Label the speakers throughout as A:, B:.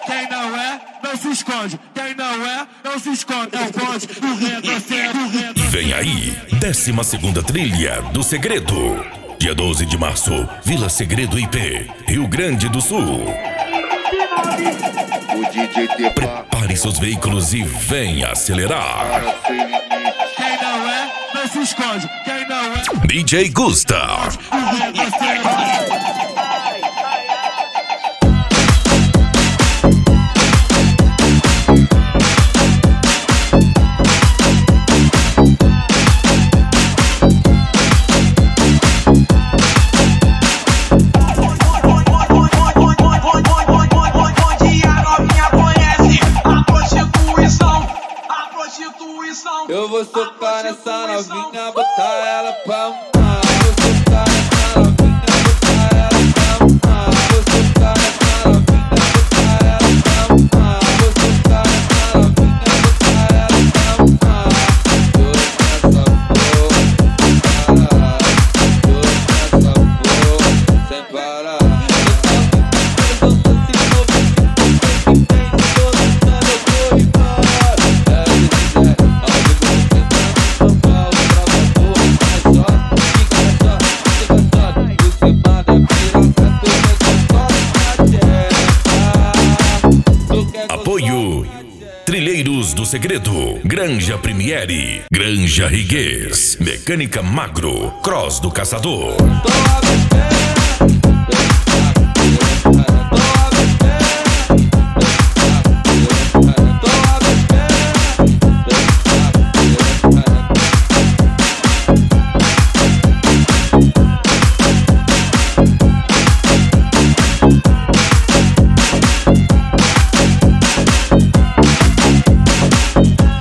A: Quem não é, não se esconde. Quem não é, não se esconde. É o bonde do retrocesso.
B: Vem aí, 12ª trilha do Segredo. Dia 12 de março, Vila Segredo IP, Rio Grande do Sul. Prepare seus veículos e venha acelerar.
A: Quem não é, não se esconde. Quem não é,
B: DJ Gusta.
C: Eu vou socar nessa novinha, botar ela pra mamar. Vou socar nessa novinha, botar ela pra mamar. Vou socar nessa novinha, botar ela pra mamar. Vou socar nessa novinha, botar ela pra mamar. Tô nessa porra, sem parar.
B: Apoio Trilheiros do Segredo, Granja Primieri, Granja Riguês, Mecânica Magro, Cross do Caçador.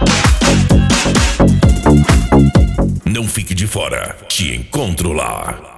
B: Não fique de fora, te encontro lá.